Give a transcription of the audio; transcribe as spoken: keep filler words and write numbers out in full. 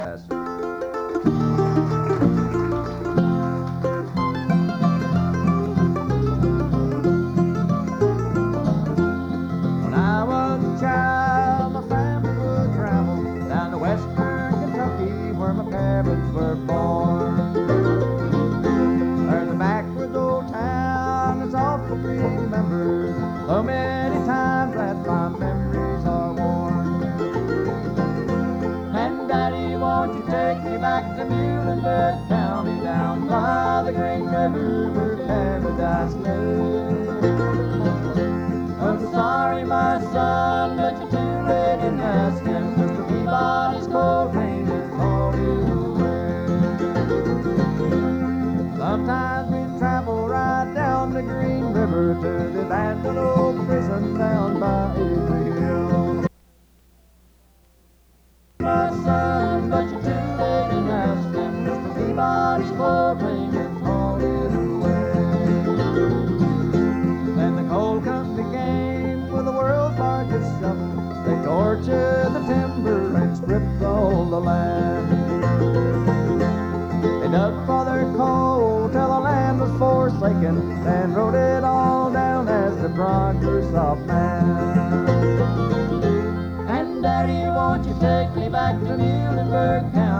When I was a child, my family would travel down to western Kentucky where my parents were born. There's a backwoods old town that's awful to remember, so many times that my memories are worn. And Daddy, won't you take me back to Muhlenberg County, down by the Green River where paradise lay? I'm sorry, my son, but you're too late in asking. Mister Peabody's cold rain has called you away. Sometimes we travel right down the Green River to the abandoned old prison down by Avery Hill. My son, but you're too late in asking. Mister Peabody's cold rain has called you away. Then the coal company came with the world's largest shovel. They tortured the timber and stripped all the land. They dug for their coal till the land was forsaken, and wrote it all down as the progress of man. And Daddy, won't you take me back to Muhlenberg County?